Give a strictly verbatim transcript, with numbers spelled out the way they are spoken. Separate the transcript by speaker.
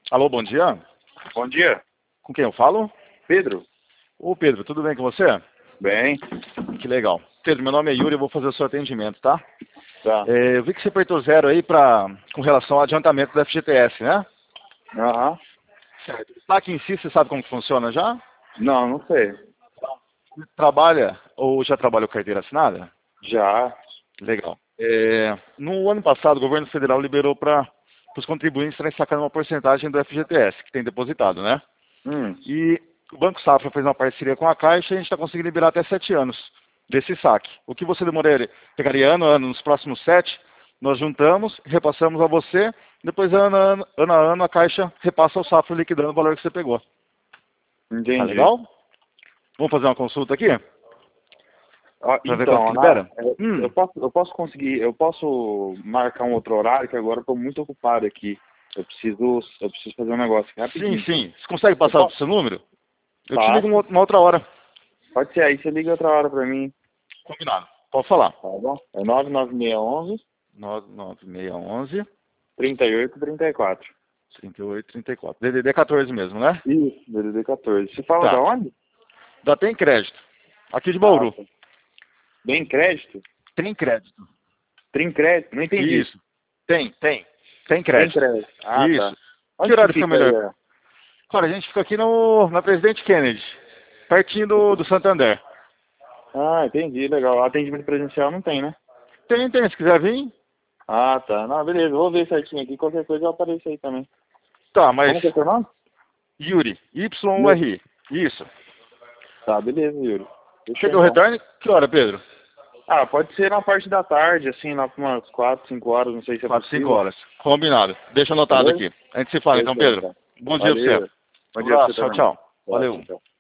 Speaker 1: Alô, bom dia.
Speaker 2: Bom dia,
Speaker 1: Com quem eu falo?
Speaker 2: Pedro.
Speaker 1: Ô Pedro, tudo bem com você?
Speaker 2: Bem,
Speaker 1: Que legal. Pedro, meu nome é Yuri, eu vou fazer o seu atendimento, tá?
Speaker 2: tá.
Speaker 1: É, eu vi que você apertou zero aí pra, com relação ao adiantamento do F G T S, né?
Speaker 2: Aham.
Speaker 1: Certo. O saque em si, você sabe como que funciona já?
Speaker 2: Não, não sei.
Speaker 1: Trabalha ou já trabalhou carteira assinada?
Speaker 2: Já.
Speaker 1: Legal. É, no ano passado, o governo federal liberou para os contribuintes estarem sacando uma porcentagem do F G T S, que tem depositado, né?
Speaker 2: Hum,
Speaker 1: E o Banco Safra fez uma parceria com a Caixa e a gente está conseguindo liberar até sete anos desse saque. O que você demoraria, pegaria ano a ano, nos próximos sete, nós juntamos, repassamos a você, depois ano a ano, ano, a, ano a Caixa repassa ao Safra liquidando o valor que você pegou. Tá
Speaker 2: entendi.
Speaker 1: legal? Vamos fazer uma consulta aqui?
Speaker 2: Ó,
Speaker 1: Para ver quanto que
Speaker 2: então, na-
Speaker 1: libera?
Speaker 2: eu
Speaker 1: Hum,
Speaker 2: eu posso, eu posso conseguir, eu posso marcar um outro horário que agora eu tô muito ocupado aqui. Eu preciso, eu preciso fazer um negócio aqui
Speaker 1: sim,
Speaker 2: rapidinho.
Speaker 1: sim. Você consegue
Speaker 2: Eu
Speaker 1: passar o
Speaker 2: posso?
Speaker 1: seu número? Eu te ligo uma
Speaker 2: Passo.
Speaker 1: outra uma outra hora.
Speaker 2: Pode ser aí, você liga outra hora pra mim.
Speaker 1: Combinado. Pode falar.
Speaker 2: Tá bom? É nove nove seis um
Speaker 1: nove nove seis um um,
Speaker 2: trinta e oito trinta e quatro.
Speaker 1: trinta e oito, trinta e quatro. D D D quatorze mesmo, né?
Speaker 2: Isso, D D D quatorze. Você fala da
Speaker 1: Tá.
Speaker 2: onde?
Speaker 1: Já tem crédito. Aqui de
Speaker 2: Ah,
Speaker 1: Bauru.
Speaker 2: tá. Bem crédito?
Speaker 1: Tem crédito.
Speaker 2: Tem crédito? Não entendi.
Speaker 1: Isso. Tem, tem. Tem
Speaker 2: Tem
Speaker 1: crédito.
Speaker 2: crédito. Ah, tá.
Speaker 1: Isso. Que
Speaker 2: Onde que
Speaker 1: horário fica
Speaker 2: fica aí?
Speaker 1: melhor?
Speaker 2: É?
Speaker 1: Cara, a gente fica aqui no, na Presidente Kennedy. Pertinho do, do Santander.
Speaker 2: Ah, entendi, legal. Atendimento presencial não tem, né?
Speaker 1: Tem, tem. Se quiser vir.
Speaker 2: Ah, tá. Não, beleza. Vou ver certinho aqui. Qualquer coisa eu apareço aí também.
Speaker 1: Tá, mas...
Speaker 2: Como que é seu nome?
Speaker 1: Yuri. Y U
Speaker 2: Yuri.
Speaker 1: R I. Isso.
Speaker 2: Tá, beleza, Yuri.
Speaker 1: Quer
Speaker 2: Fechou
Speaker 1: que eu
Speaker 2: então.
Speaker 1: retorne? Que hora, Pedro?
Speaker 2: Ah, pode ser na parte da tarde, assim, lá por umas quatro, cinco horas, não sei se é
Speaker 1: Quatro, cinco
Speaker 2: possível.
Speaker 1: horas. Combinado. Deixa anotado
Speaker 2: Beleza?
Speaker 1: aqui. A gente se fala então,
Speaker 2: Fechou
Speaker 1: Pedro.
Speaker 2: então.
Speaker 1: Bom dia pra você.
Speaker 2: Valeu. Bom
Speaker 1: Um
Speaker 2: dia pra você
Speaker 1: abraço. Tchau,
Speaker 2: também.
Speaker 1: tchau.
Speaker 2: Tchau, tchau,
Speaker 1: Valeu.
Speaker 2: tchau.